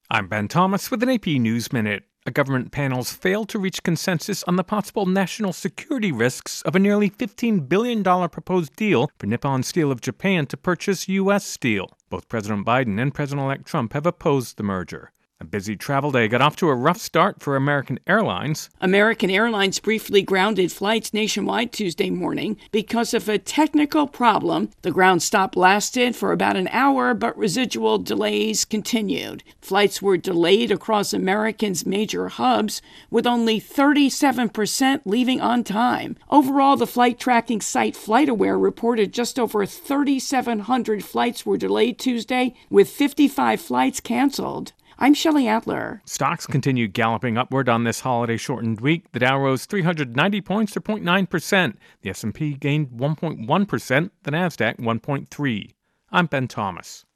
I'm Ben Thomas with an AP News Minute. A government panel's failed to reach consensus on the possible national security risks of a nearly $15 billion proposed deal for Nippon Steel of Japan to purchase U.S. steel. Both President Biden and President-elect Trump have opposed the merger. A busy travel day got off to a rough start for American Airlines. American Airlines briefly grounded flights nationwide Tuesday morning because of a technical problem. The ground stop lasted for about an hour, but residual delays continued. Flights were delayed across American's major hubs, with only 37% leaving on time. Overall, the flight tracking site FlightAware reported just over 3,700 flights were delayed Tuesday, with 55 flights canceled. I'm Shelley Adler. Stocks continue galloping upward on this holiday-shortened week. The Dow rose 390 points or 0.9%. The S&P gained 1.1%. The Nasdaq 1.3%. I'm Ben Thomas.